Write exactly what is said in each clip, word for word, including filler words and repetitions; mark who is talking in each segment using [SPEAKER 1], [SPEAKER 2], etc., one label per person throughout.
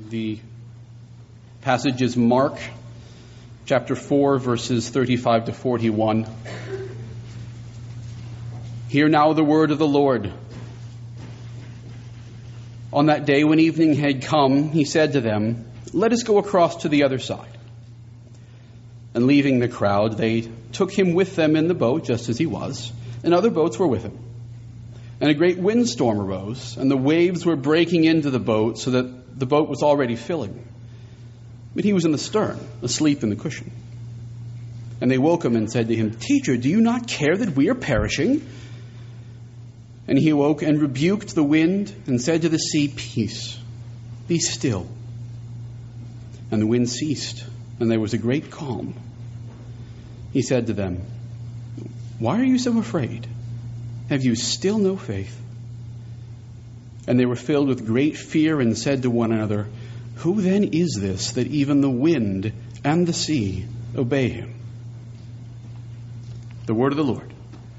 [SPEAKER 1] The passage is Mark chapter four, verses thirty-five to forty-one. Hear now the word of the Lord. On that day when evening had come, he said to them, "Let us go across to the other side." And leaving the crowd, they took him with them in the boat, just as he was, and other boats were with him. And a great windstorm arose, and the waves were breaking into the boat, so that the boat was already filling. But he was in the stern, asleep in the cushion. And they woke him and said to him, "Teacher, do you not care that we are perishing?" And he awoke and rebuked the wind and said to the sea, "Peace, be still." And the wind ceased, and there was a great calm. He said to them, "Why are you so afraid? Have you still no faith?" And they were filled with great fear and said to one another, "Who then is this that even the wind and the sea obey him?" The word of the Lord.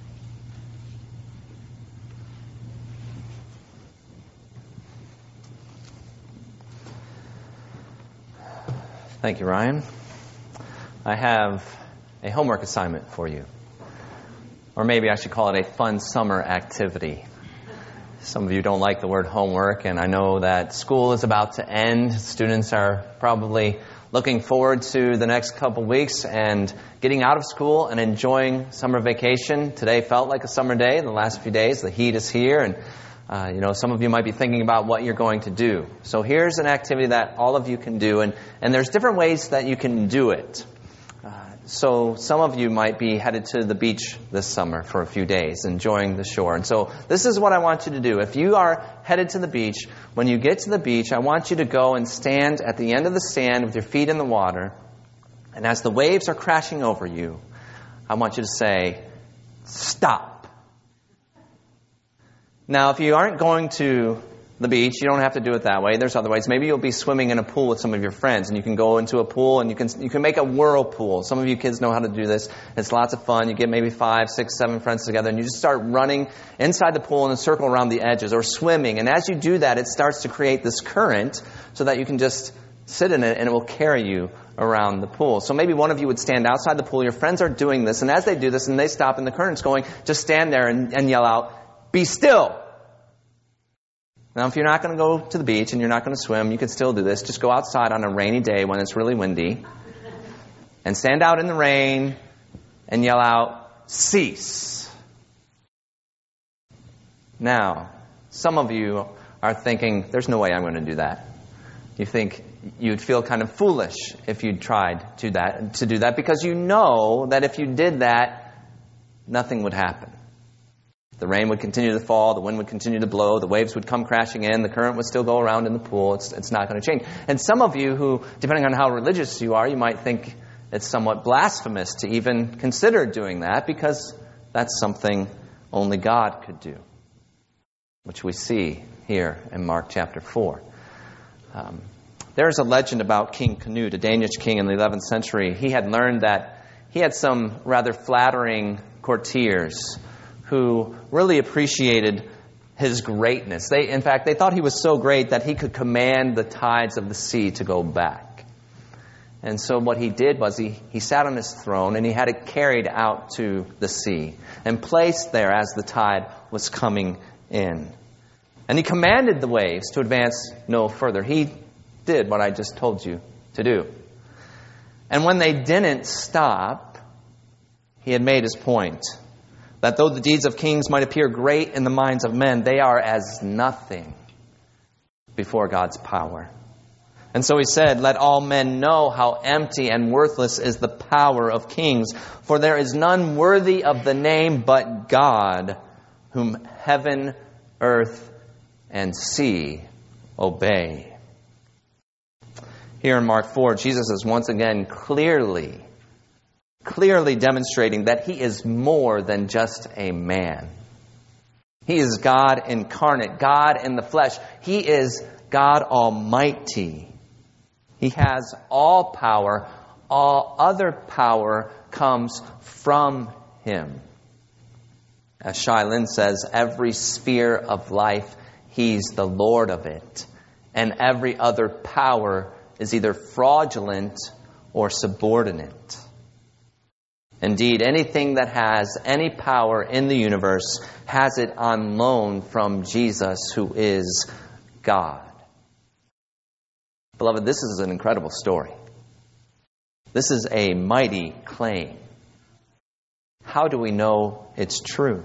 [SPEAKER 2] Thank you, Ryan. I have a homework assignment for you. Or maybe I should call it a fun summer activity. Some of you don't like the word homework, and I know that school is about to end. Students are probably looking forward to the next couple weeks and getting out of school and enjoying summer vacation. Today felt like a summer day. The last few days, the heat is here, and uh, you know, some of you might be thinking about what you're going to do. So here's an activity that all of you can do, and, and there's different ways that you can do it. Uh, so some of you might be headed to the beach this summer for a few days, enjoying the shore. And so this is what I want you to do. If you are headed to the beach, when you get to the beach, I want you to go and stand at the end of the sand with your feet in the water. And as the waves are crashing over you, I want you to say, "Stop." Now, if you aren't going to the beach, you don't have to do it that way. There's other ways. Maybe you'll be swimming in a pool with some of your friends, and you can go into a pool and you can you can make a whirlpool. Some of you kids know how to do this. It's lots of fun. You get maybe five, six, seven friends together, and you just start running inside the pool in a circle around the edges, or swimming. And as you do that, it starts to create this current so that you can just sit in it, and it will carry you around the pool. So maybe one of you would stand outside the pool. Your friends are doing this, and as they do this and they stop and the current's going, just stand there and, and yell out, "Be still." Now, if you're not going to go to the beach and you're not going to swim, you can still do this. Just go outside on a rainy day when it's really windy and stand out in the rain and yell out, "Cease." Now, some of you are thinking, there's no way I'm going to do that. You think you'd feel kind of foolish if you tried to that to do that because you know that if you did that, nothing would happen. The rain would continue to fall, the wind would continue to blow, the waves would come crashing in, the current would still go around in the pool. It's, it's not going to change. And some of you who, depending on how religious you are, you might think it's somewhat blasphemous to even consider doing that because that's something only God could do, which we see here in Mark chapter four. Um, there's a legend about King Canute, a Danish king in the eleventh century. He had learned that he had some rather flattering courtiers who really appreciated his greatness. They, in fact, they thought he was so great that he could command the tides of the sea to go back. And so what he did was he, he sat on his throne and he had it carried out to the sea and placed there as the tide was coming in. And he commanded the waves to advance no further. He did what I just told you to do. And when they didn't stop, he had made his point. That though the deeds of kings might appear great in the minds of men, they are as nothing before God's power. And so he said, "Let all men know how empty and worthless is the power of kings, for there is none worthy of the name but God, whom heaven, earth, and sea obey." Here in Mark four, Jesus is once again clearly Clearly demonstrating that he is more than just a man. He is God incarnate, God in the flesh. He is God Almighty. He has all power. All other power comes from Him. As Shai Linne says, every sphere of life, He's the Lord of it. and every other power is either fraudulent or subordinate. Indeed, anything that has any power in the universe has it on loan from Jesus, who is God. Beloved, this is an incredible story. This is a mighty claim. How do we know it's true?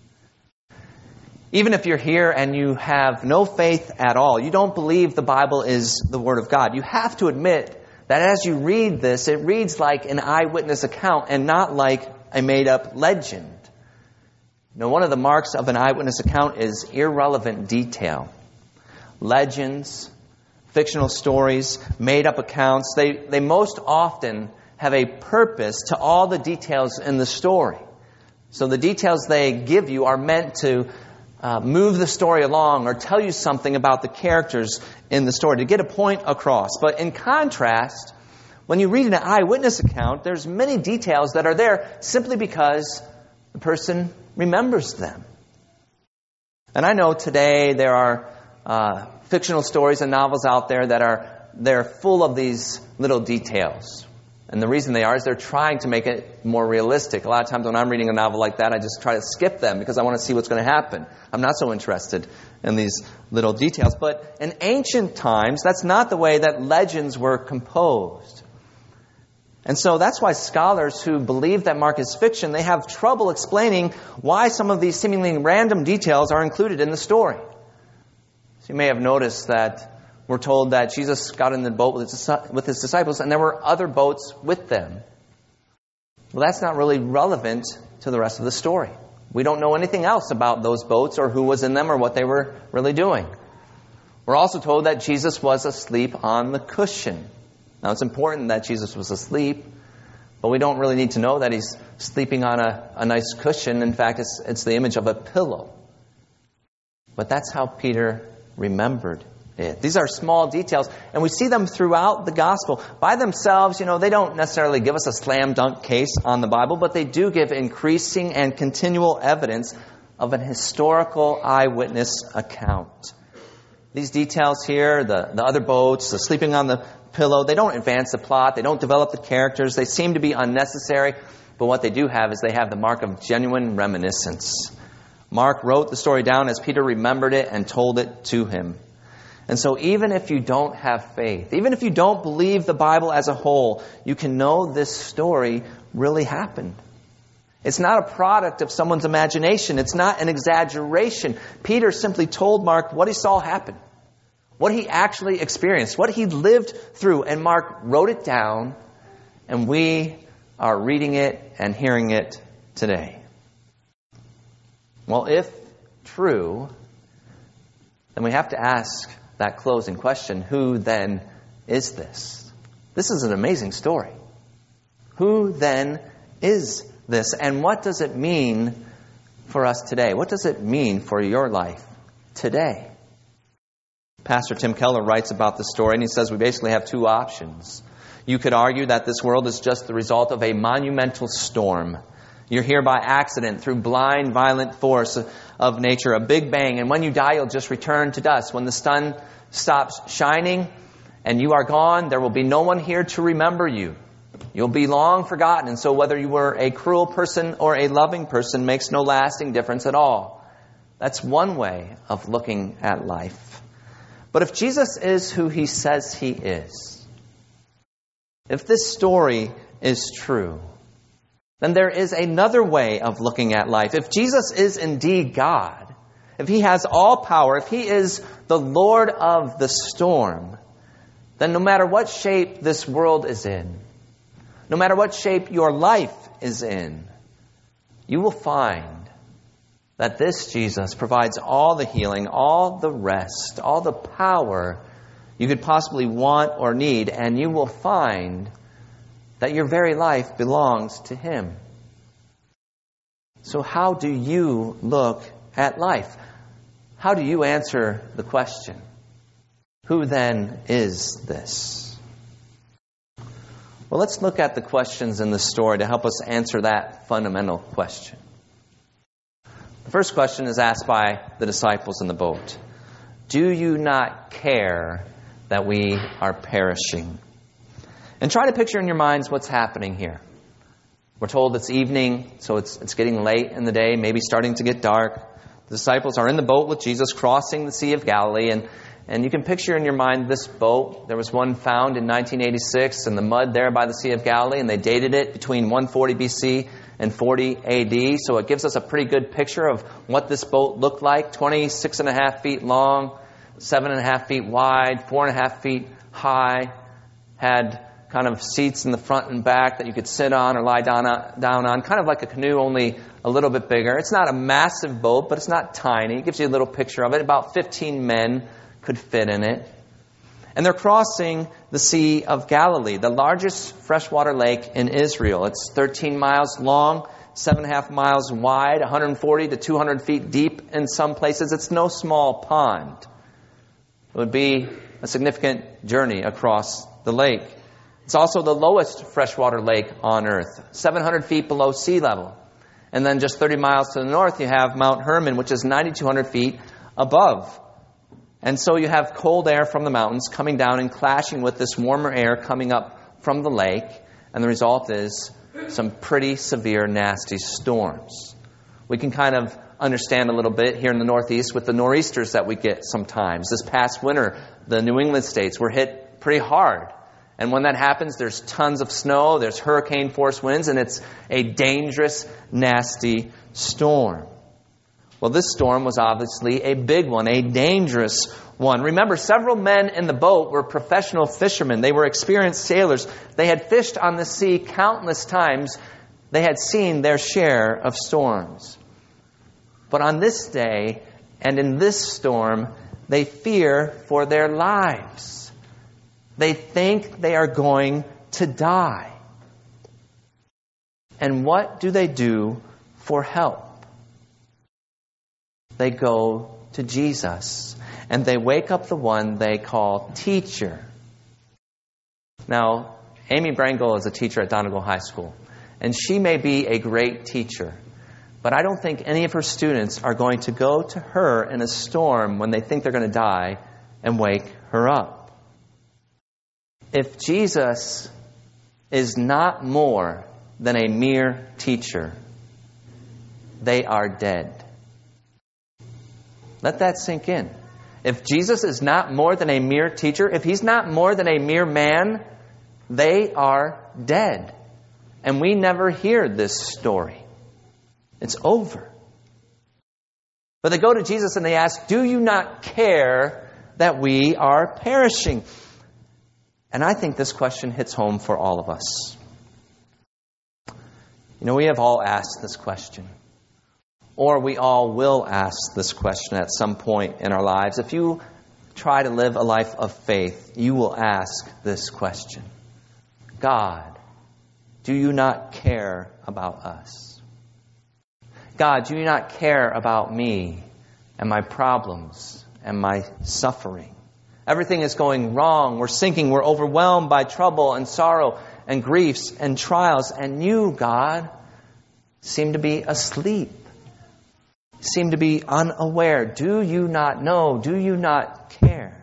[SPEAKER 2] Even if you're here and you have no faith at all, you don't believe the Bible is the Word of God, you have to admit that as you read this, it reads like an eyewitness account and not like a made-up legend. You know, one of the marks of an eyewitness account is irrelevant detail. Legends, fictional stories, made-up accounts, they, they most often have a purpose to all the details in the story. So the details they give you are meant to uh, move the story along or tell you something about the characters in the story, to get a point across. But in contrast, when you read an eyewitness account, there's many details that are there simply because the person remembers them. And I know today there are uh, fictional stories and novels out there that are they're full of these little details. And the reason they are is they're trying to make it more realistic. A lot of times when I'm reading a novel like that, I just try to skip them because I want to see what's going to happen. I'm not so interested in these little details. But in ancient times, that's not the way that legends were composed. And so that's why scholars who believe that Mark is fiction, they have trouble explaining why some of these seemingly random details are included in the story. So you may have noticed that we're told that Jesus got in the boat with his, with his disciples and there were other boats with them. Well, that's not really relevant to the rest of the story. We don't know anything else about those boats or who was in them or what they were really doing. We're also told that Jesus was asleep on the cushion. Now, it's important that Jesus was asleep, but we don't really need to know that he's sleeping on a, a nice cushion. In fact, it's, it's the image of a pillow. But that's how Peter remembered it. These are small details, and we see them throughout the gospel. By themselves, you know, they don't necessarily give us a slam dunk case on the Bible, but they do give increasing and continual evidence of an historical eyewitness account. These details here, the, the other boats, the sleeping on the pillow, they don't advance the plot, they don't develop the characters, they seem to be unnecessary, but what they do have is they have the mark of genuine reminiscence. Mark wrote the story down as Peter remembered it and told it to him. And so even if you don't have faith, even if you don't believe the Bible as a whole, you can know this story really happened. It's not a product of someone's imagination. It's not an exaggeration. Peter simply told Mark what he saw happen, what he actually experienced, what he lived through. And Mark wrote it down, and we are reading it and hearing it today. Well, if true, then we have to ask that closing question, who then is this? This is an amazing story. Who then is this? And what does it mean for us today? What does it mean for your life today? Pastor Tim Keller writes about the story, and he says we basically have two options. You could argue that this world is just the result of a monumental storm. You're here by accident, through blind, violent force of nature, a big bang. And when you die, you'll just return to dust. When the sun stops shining and you are gone, there will be no one here to remember you. You'll be long forgotten. And so whether you were a cruel person or a loving person makes no lasting difference at all. That's one way of looking at life. But if Jesus is who he says he is, if this story is true, then there is another way of looking at life. If Jesus is indeed God, if he has all power, if he is the Lord of the storm, then no matter what shape this world is in, no matter what shape your life is in, you will find that this Jesus provides all the healing, all the rest, all the power you could possibly want or need, and you will find that your very life belongs to him. So how do you look at life? How do you answer the question, who then is this? Well, let's look at the questions in the story to help us answer that fundamental question. The first question is asked by the disciples in the boat. Do you not care that we are perishing. And try to picture in your minds what's happening here. We're told it's evening, so it's it's getting late in the day, maybe starting to get dark. The disciples are in the boat with Jesus crossing the Sea of Galilee, and, and you can picture in your mind this boat. There was one found in nineteen eighty-six in the mud there by the Sea of Galilee, and they dated it between one forty B C and forty A D, so it gives us a pretty good picture of what this boat looked like. twenty-six and a half feet long, seven and a half feet wide, four and a half feet high, had kind of seats in the front and back that you could sit on or lie down on, down on, kind of like a canoe, only a little bit bigger. It's not a massive boat, but it's not tiny. It gives you a little picture of it. About fifteen men could fit in it. And they're crossing the Sea of Galilee, the largest freshwater lake in Israel. It's thirteen miles long, seven and a half miles wide, one hundred forty to two hundred feet deep in some places. It's no small pond. It would be a significant journey across the lake. It's also the lowest freshwater lake on earth, seven hundred feet below sea level. And then just thirty miles to the north, you have Mount Hermon, which is nine thousand two hundred feet above. And so you have cold air from the mountains coming down and clashing with this warmer air coming up from the lake. And the result is some pretty severe, nasty storms. We can kind of understand a little bit here in the Northeast with the nor'easters that we get sometimes. This past winter, the New England states were hit pretty hard. And when that happens, there's tons of snow, there's hurricane-force winds, and it's a dangerous, nasty storm. Well, this storm was obviously a big one, a dangerous one. Remember, several men in the boat were professional fishermen. They were experienced sailors. They had fished on the sea countless times. They had seen their share of storms. But on this day, and in this storm, they fear for their lives. They think they are going to die. And what do they do for help? They go to Jesus, and they wake up the one they call teacher. Now, Amy Brangle is a teacher at Donegal High School, and she may be a great teacher, but I don't think any of her students are going to go to her in a storm when they think they're going to die and wake her up. If Jesus is not more than a mere teacher, they are dead. Let that sink in. If Jesus is not more than a mere teacher, if he's not more than a mere man, they are dead. And we never hear this story. It's over. But they go to Jesus and they ask, "Do you not care that we are perishing?" And I think this question hits home for all of us. You know, we have all asked this question. Or we all will ask this question at some point in our lives. If you try to live a life of faith, you will ask this question. God, do you not care about us? God, do you not care about me and my problems and my suffering? Everything is going wrong. We're sinking. We're overwhelmed by trouble and sorrow and griefs and trials. And you, God, seem to be asleep. Seem to be unaware. Do you not know? Do you not care?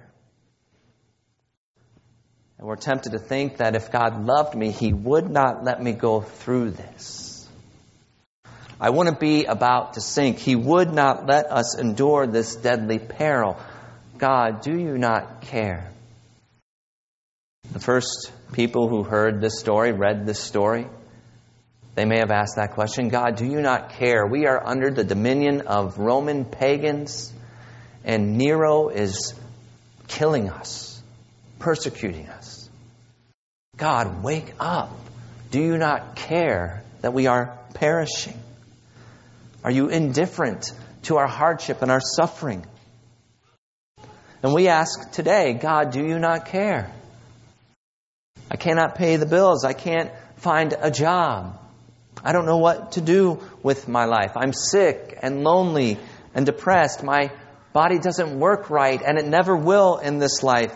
[SPEAKER 2] And we're tempted to think that if God loved me, he would not let me go through this. I wouldn't be about to sink. He would not let us endure this deadly peril. God, do you not care? The first people who heard this story, read this story, they may have asked that question. God, do you not care? We are under the dominion of Roman pagans, and Nero is killing us, persecuting us. God, wake up. Do you not care that we are perishing? Are you indifferent to our hardship and our suffering? And we ask today, God, do you not care? I cannot pay the bills. I can't find a job. I don't know what to do with my life. I'm sick and lonely and depressed. My body doesn't work right, and it never will in this life.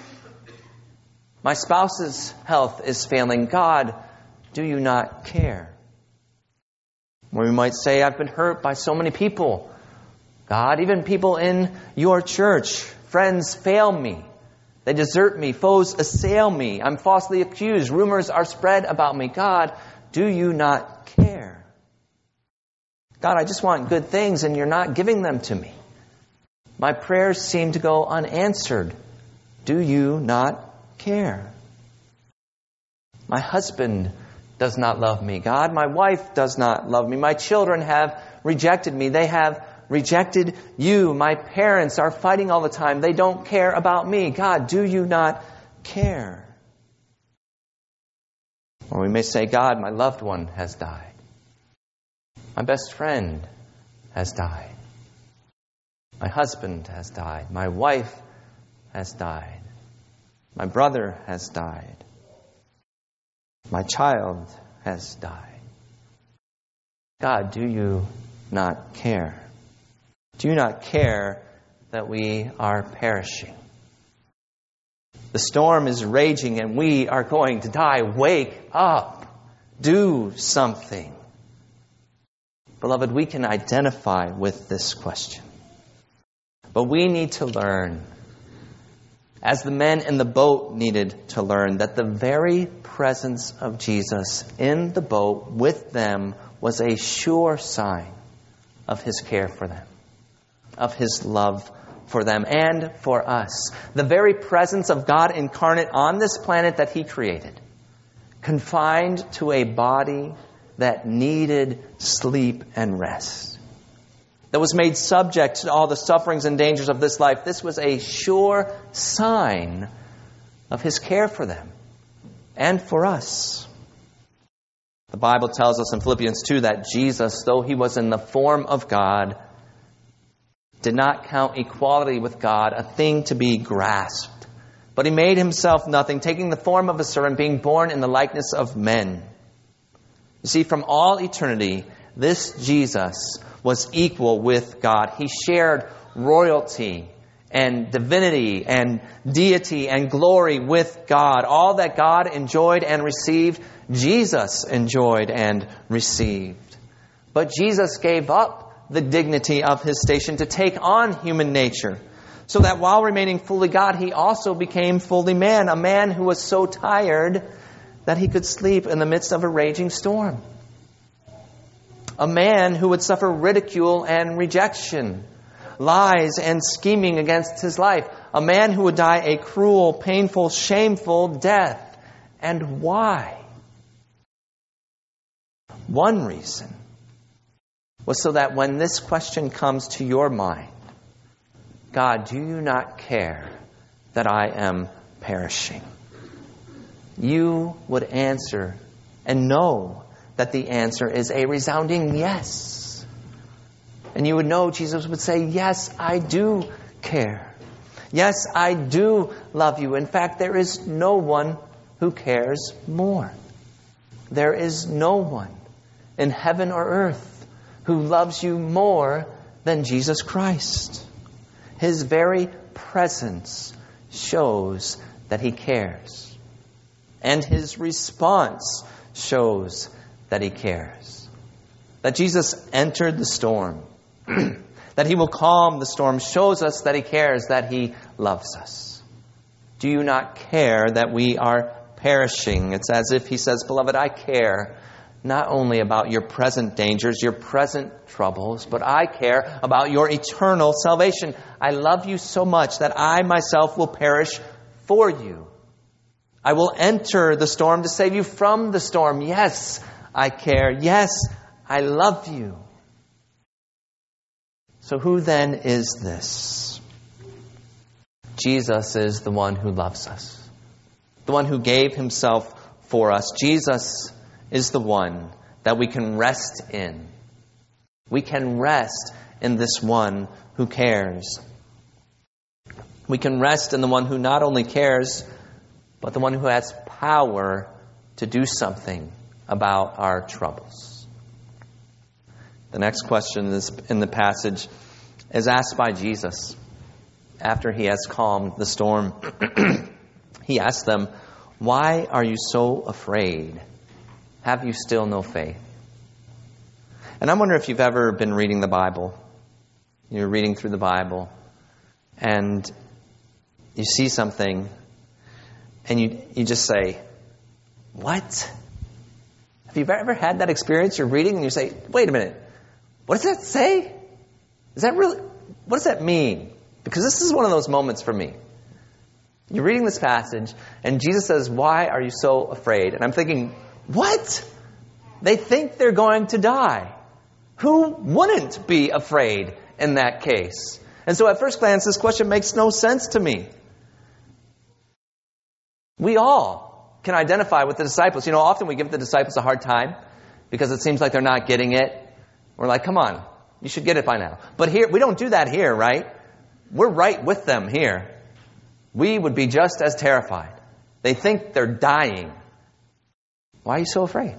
[SPEAKER 2] My spouse's health is failing. God, do you not care? Or we might say, I've been hurt by so many people. God, even people in your church, friends fail me. They desert me. Foes assail me. I'm falsely accused. Rumors are spread about me. God, do you not care? God, I just want good things and you're not giving them to me. My prayers seem to go unanswered. Do you not care? My husband does not love me. God, my wife does not love me. My children have rejected me. They have rejected you. My parents are fighting all the time. They don't care about me. God, do you not care? Or we may say, God, my loved one has died. My best friend has died. My husband has died. My wife has died. My brother has died. My child has died. God, do you not care? Do you not care that we are perishing? The storm is raging and we are going to die. Wake up. Do something. Beloved, we can identify with this question. But we need to learn, as the men in the boat needed to learn, that the very presence of Jesus in the boat with them was a sure sign of His care for them, of His love for them and for us. The very presence of God incarnate on this planet that He created, confined to a body that needed sleep and rest, that was made subject to all the sufferings and dangers of this life. This was a sure sign of His care for them and for us. The Bible tells us in Philippians two that Jesus, though He was in the form of God, did not count equality with God a thing to be grasped, but He made Himself nothing, taking the form of a servant, being born in the likeness of men. You see, from all eternity, this Jesus was equal with God. He shared royalty and divinity and deity and glory with God. All that God enjoyed and received, Jesus enjoyed and received. But Jesus gave up the dignity of His station to take on human nature, so that while remaining fully God, He also became fully man, a man who was so tired that He could sleep in the midst of a raging storm. A man who would suffer ridicule and rejection, lies and scheming against His life. A man who would die a cruel, painful, shameful death. And why? One reason was so that when this question comes to your mind, God, do you not care that I am perishing? You would answer and know that the answer is a resounding yes. And you would know Jesus would say, yes, I do care. Yes, I do love you. In fact, there is no one who cares more. There is no one in heaven or earth who loves you more than Jesus Christ. His very presence shows that He cares. And His response shows that He cares. That Jesus entered the storm, that He will calm the storm, shows us that He cares, that He loves us. Do you not care that we are perishing? It's as if He says, beloved, I care not only about your present dangers, your present troubles, but I care about your eternal salvation. I love you so much that I myself will perish for you. I will enter the storm to save you from the storm. Yes, I care. Yes, I love you. So who then is this? Jesus is the one who loves us, the one who gave Himself for us. Jesus is the one that we can rest in. We can rest in this one who cares. We can rest in the one who not only cares, but the one who has power to do something about our troubles. The next question is in the passage is asked by Jesus after He has calmed the storm. He asks them, why are you so afraid? Have you still no faith? And I wonder if you've ever been reading the Bible. You're reading through the Bible, and you see something and you, you just say, what? Have you ever had that experience? You're reading and you say, wait a minute, what does that say? Is that really, what does that mean? Because this is one of those moments for me. You're reading this passage and Jesus says, why are you so afraid? And I'm thinking, what? They think they're going to die. Who wouldn't be afraid in that case? And so at first glance, this question makes no sense to me. We all can identify with the disciples. You know, often we give the disciples a hard time because it seems like they're not getting it. We're like, come on, you should get it by now. But here, we don't do that here, right? We're right with them here. We would be just as terrified. They think they're dying. Why are you so afraid?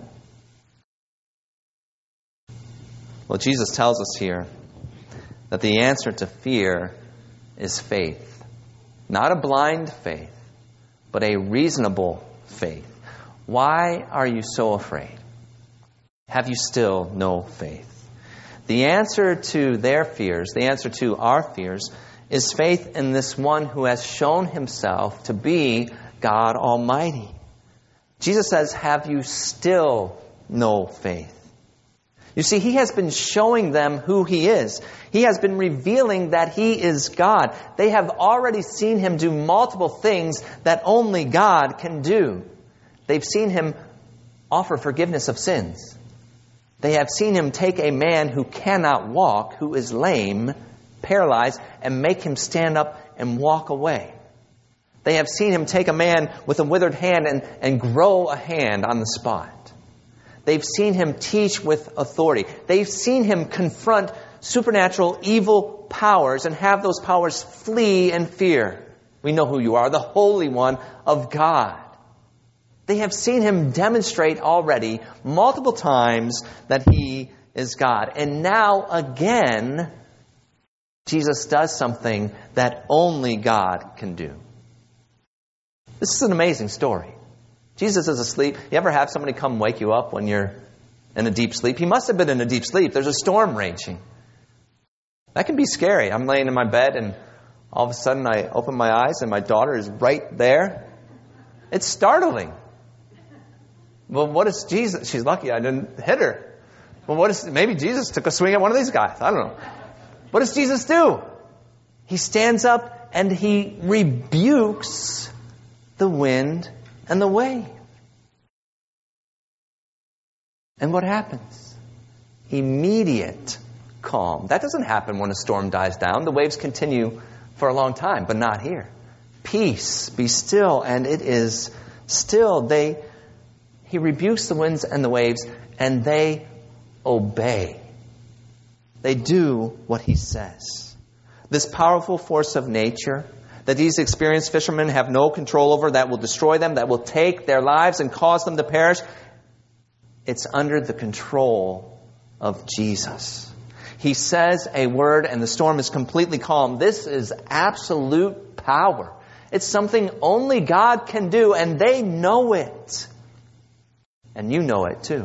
[SPEAKER 2] Well, Jesus tells us here that the answer to fear is faith. Not a blind faith, but a reasonable faith. Why are you so afraid? Have you still no faith? The answer to their fears, the answer to our fears, is faith in this one who has shown himself to be God Almighty. Jesus says, have you still no faith? You see, he has been showing them who he is. He has been revealing that he is God. They have already seen him do multiple things that only God can do. They've seen him offer forgiveness of sins. They have seen him take a man who cannot walk, who is lame, paralyzed, and make him stand up and walk away. They have seen him take a man with a withered hand and, and grow a hand on the spot. They've seen him teach with authority. They've seen him confront supernatural evil powers and have those powers flee in fear. We know who you are, the Holy One of God. They have seen him demonstrate already multiple times that he is God. And now again, Jesus does something that only God can do. This is an amazing story. Jesus is asleep. You ever have somebody come wake you up when you're in a deep sleep? He must have been in a deep sleep. There's a storm raging. That can be scary. I'm laying in my bed and all of a sudden I open my eyes and my daughter is right there. It's startling. Well, what is Jesus? She's lucky I didn't hit her. Well, what is, maybe Jesus took a swing at one of these guys. I don't know. What does Jesus do? He stands up and he rebukes the wind and the wave. And what happens? Immediate calm. That doesn't happen when a storm dies down. The waves continue for a long time, but not here. Peace, be still, and it is still. They, he rebukes the winds and the waves, and they obey. They do what he says. This powerful force of nature that these experienced fishermen have no control over, that will destroy them, that will take their lives and cause them to perish, it's under the control of Jesus. He says a word and the storm is completely calm. This is absolute power. It's something only God can do, and they know it. And you know it too.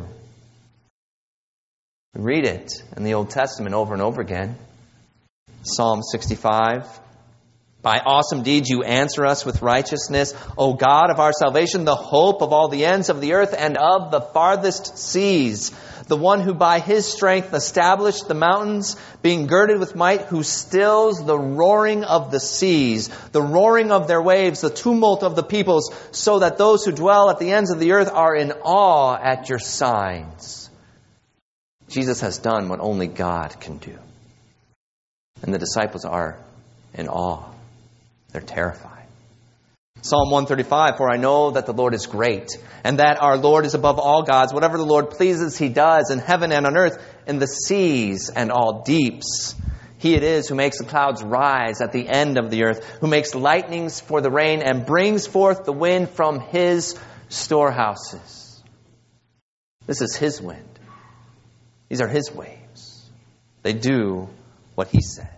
[SPEAKER 2] We read it in the Old Testament over and over again. Psalm sixty-five. By awesome deeds you answer us with righteousness, O God of our salvation, the hope of all the ends of the earth and of the farthest seas. The one who by his strength established the mountains, being girded with might, who stills the roaring of the seas, the roaring of their waves, the tumult of the peoples, so that those who dwell at the ends of the earth are in awe at your signs. Jesus has done what only God can do. And the disciples are in awe. They're terrified. Psalm one thirty-five, for I know that the Lord is great, and that our Lord is above all gods. Whatever the Lord pleases, he does, in heaven and on earth, in the seas and all deeps. He it is who makes the clouds rise at the end of the earth, who makes lightnings for the rain, and brings forth the wind from his storehouses. This is his wind. These are his waves. They do what he says.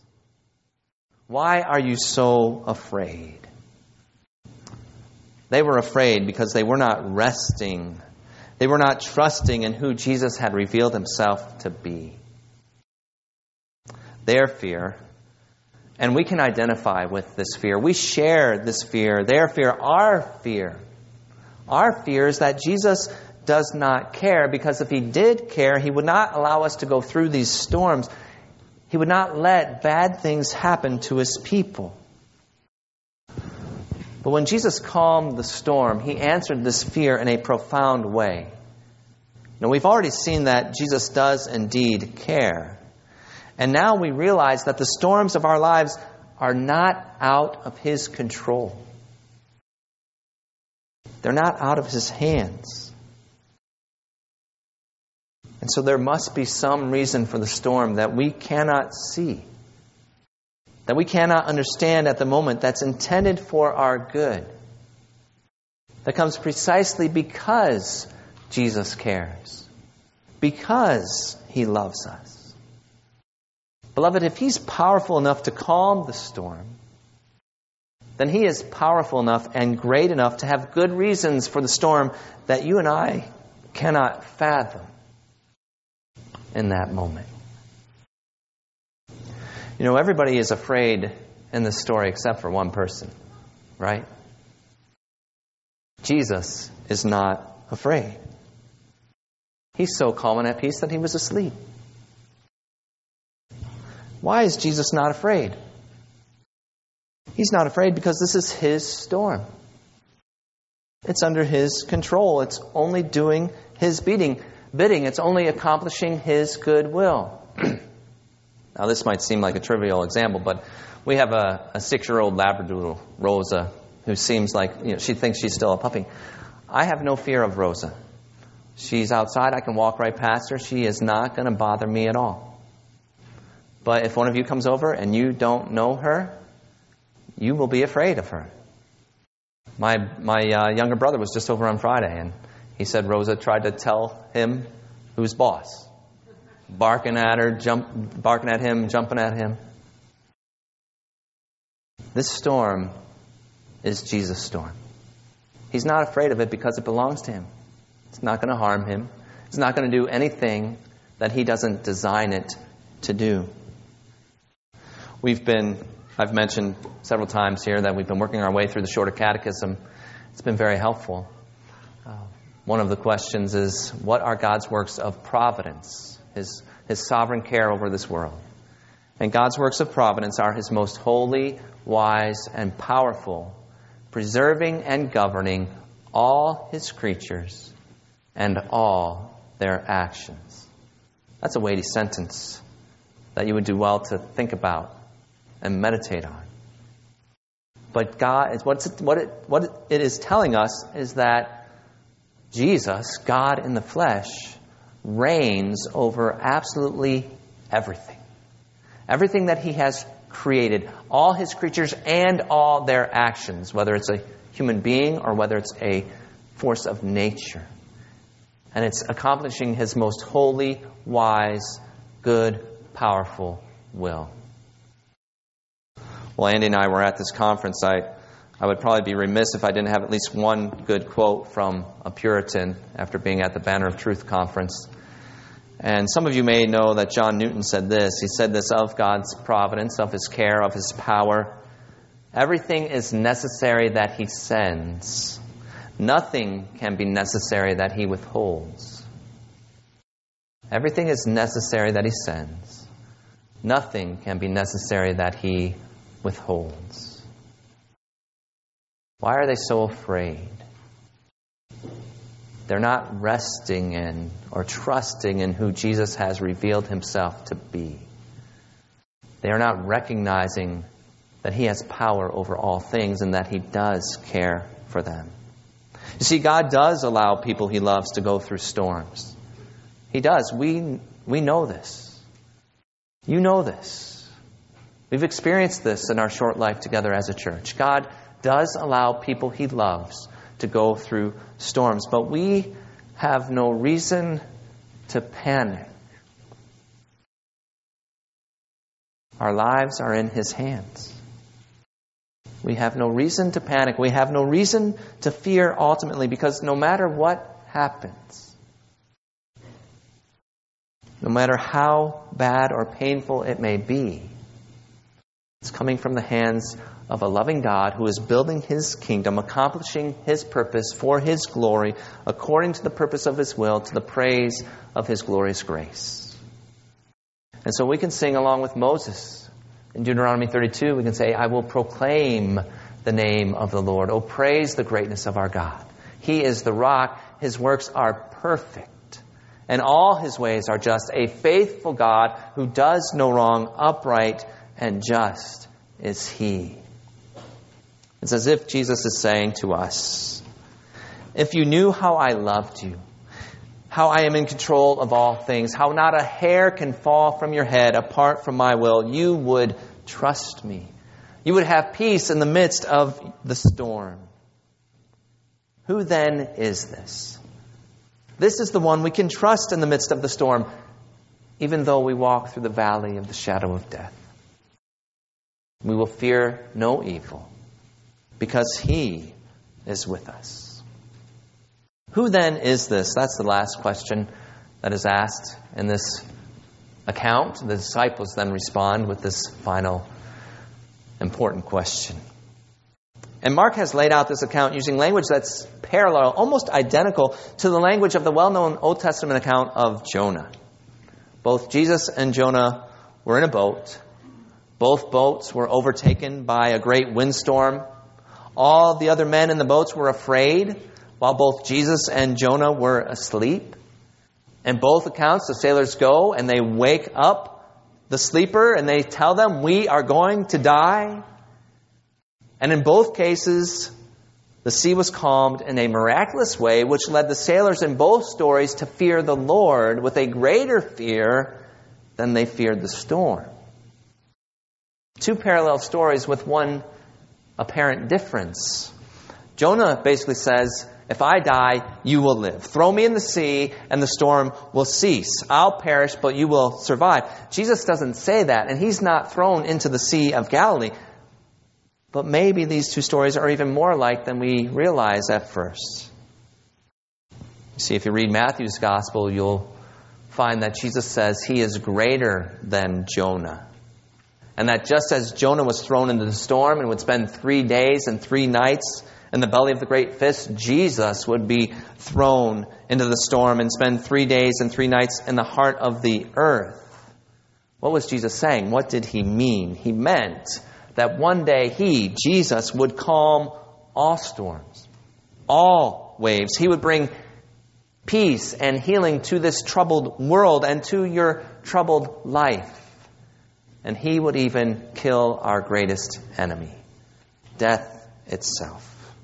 [SPEAKER 2] Why are you so afraid? They were afraid because they were not resting. They were not trusting in who Jesus had revealed himself to be. Their fear And we can identify with this fear. We share this fear, their fear, our fear. Our fear is that Jesus does not care, because if He did care, He would not allow us to go through these storms. He would not let bad things happen to His people. But when Jesus calmed the storm, He answered this fear in a profound way. Now, we've already seen that Jesus does indeed care. And now we realize that the storms of our lives are not out of His control. They're not out of His hands. And so there must be some reason for the storm that we cannot see, that we cannot understand at the moment, that's intended for our good, that comes precisely because Jesus cares, because He loves us. Beloved, if He's powerful enough to calm the storm, then He is powerful enough and great enough to have good reasons for the storm that you and I cannot fathom in that moment. You know, everybody is afraid in this story except for one person, right? Jesus is not afraid. He's so calm and at peace that He was asleep. Why is Jesus not afraid? He's not afraid because this is His storm. It's under His control. It's only doing His bidding. bidding. It's only accomplishing His good will. Now, this might seem like a trivial example, but we have a, a six-year-old Labradoodle, Rosa, who seems like, you know, she thinks she's still a puppy. I have no fear of Rosa. She's outside. I can walk right past her. She is not going to bother me at all. But if one of you comes over and you don't know her, you will be afraid of her. My my uh, younger brother was just over on Friday, and he said Rosa tried to tell him who's boss. Barking at her, jump, barking at him, jumping at him. This storm is Jesus' storm. He's not afraid of it because it belongs to Him. It's not going to harm Him. It's not going to do anything that He doesn't design it to do. We've been, I've mentioned several times here that we've been working our way through the Shorter Catechism. It's been very helpful. Uh, one of the questions is, what are God's works of providence? His, his sovereign care over this world. And God's works of providence are His most holy, wise, and powerful, preserving and governing all His creatures and all their actions. That's a weighty sentence that you would do well to think about and meditate on. But God, what's it, what, it, what it is telling us is that Jesus, God in the flesh, reigns over absolutely everything. Everything that He has created, all His creatures and all their actions, whether it's a human being or whether it's a force of nature. And it's accomplishing His most holy, wise, good, powerful will. Well, Andy and I were at this conference. I, I would probably be remiss if I didn't have at least one good quote from a Puritan after being at the Banner of Truth conference. And some of you may know that John Newton said this. He said this of God's providence, of His care, of His power. Everything is necessary that He sends. Nothing can be necessary that He withholds. Everything is necessary that He sends. Nothing can be necessary that He withholds. Why are they so afraid? They're not resting in or trusting in who Jesus has revealed Himself to be. They are not recognizing that He has power over all things and that He does care for them. You see, God does allow people He loves to go through storms. He does. We, we know this. You know this. We've experienced this in our short life together as a church. God does allow people He loves to go through storms, but we have no reason to panic. Our lives are in His hands. We have no reason to panic. We have no reason to fear ultimately, because no matter what happens, no matter how bad or painful it may be, It's coming from the hands of a loving God who is building His kingdom, accomplishing His purpose for His glory, according to the purpose of His will, to the praise of His glorious grace. And so we can sing along with Moses. In Deuteronomy thirty-two, we can say, I will proclaim the name of the Lord. Oh, praise the greatness of our God. He is the rock. His works are perfect. And all His ways are just. A faithful God who does no wrong, upright and just is He. It's as if Jesus is saying to us, if you knew how I loved you, how I am in control of all things, how not a hair can fall from your head apart from my will, you would trust me. You would have peace in the midst of the storm. Who then is this? This is the one we can trust in the midst of the storm, even though we walk through the valley of the shadow of death. We will fear no evil, because He is with us. Who then is this? That's the last question that is asked in this account. The disciples then respond with this final important question. And Mark has laid out this account using language that's parallel, almost identical to the language of the well-known Old Testament account of Jonah. Both Jesus and Jonah were in a boat. Both boats were overtaken by a great windstorm. All the other men in the boats were afraid, while both Jesus and Jonah were asleep. In both accounts, the sailors go and they wake up the sleeper and they tell them, we are going to die. And in both cases, the sea was calmed in a miraculous way, which led the sailors in both stories to fear the Lord with a greater fear than they feared the storm. Two parallel stories with one apparent difference. Jonah basically says, if I die, you will live. Throw me in the sea and the storm will cease. I'll perish, but you will survive. Jesus doesn't say that, and He's not thrown into the Sea of Galilee. But maybe these two stories are even more alike than we realize at first. You see, if you read Matthew's Gospel, you'll find that Jesus says He is greater than Jonah. And that just as Jonah was thrown into the storm and would spend three days and three nights in the belly of the great fish, Jesus would be thrown into the storm and spend three days and three nights in the heart of the earth. What was Jesus saying? What did He mean? He meant that one day He, Jesus, would calm all storms, all waves. He would bring peace and healing to this troubled world and to your troubled life. And He would even kill our greatest enemy, death itself.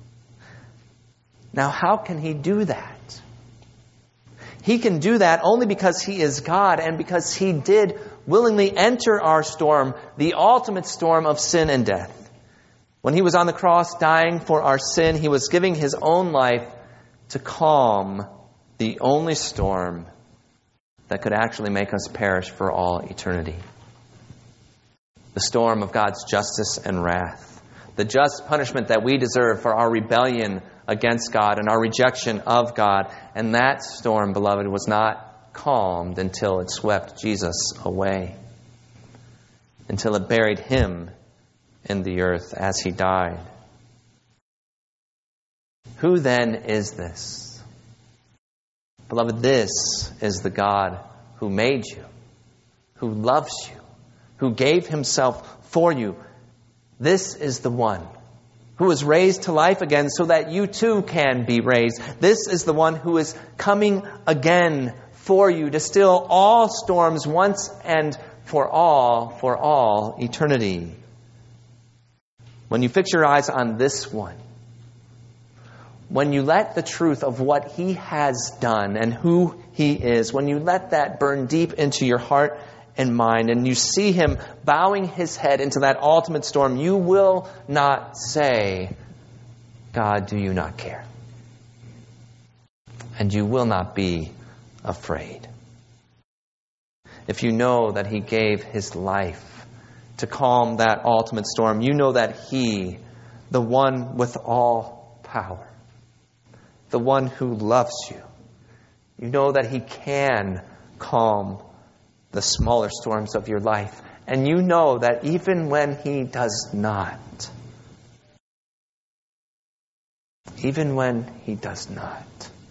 [SPEAKER 2] Now, how can He do that? He can do that only because He is God and because He did willingly enter our storm, the ultimate storm of sin and death. When He was on the cross dying for our sin, He was giving His own life to calm the only storm that could actually make us perish for all eternity. The storm of God's justice and wrath. The just punishment that we deserve for our rebellion against God and our rejection of God. And that storm, beloved, was not calmed until it swept Jesus away. Until it buried Him in the earth as He died. Who then is this? Beloved, this is the God who made you, who loves you, who gave Himself for you. This is the one who was raised to life again so that you too can be raised. This is the one who is coming again for you to still all storms once and for all, for all eternity. When you fix your eyes on this one, when you let the truth of what He has done and who He is, when you let that burn deep into your heart and mind, and you see Him bowing His head into that ultimate storm, you will not say, God, do you not care? And you will not be afraid. If you know that He gave His life to calm that ultimate storm, you know that He, the one with all power, the one who loves you, you know that He can calm the smaller storms of your life And you know that even when He does not, even when He does not,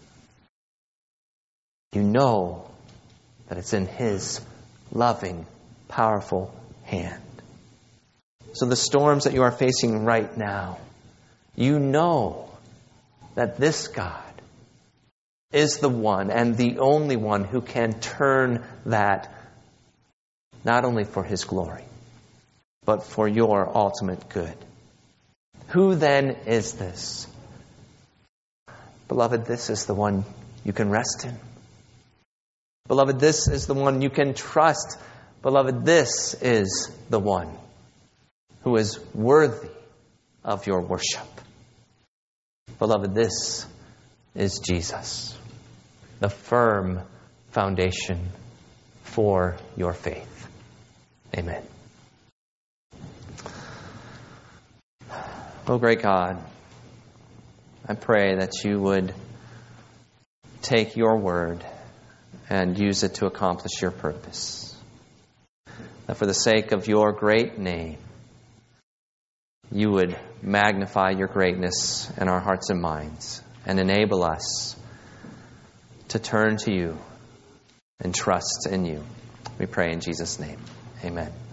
[SPEAKER 2] you know that it's in His loving, powerful hand. So the storms that you are facing right now, you know that this God is the one and the only one who can turn that not only for His glory, but for your ultimate good. Who then is this? Beloved, this is the one you can rest in. Beloved, this is the one you can trust. Beloved, this is the one who is worthy of your worship. Beloved, this is Jesus, the firm foundation for your faith. Amen. Oh, great God, I pray that you would take your word and use it to accomplish your purpose. That for the sake of your great name, you would magnify your greatness in our hearts and minds and enable us to turn to you and trust in you. We pray in Jesus' name. Amen.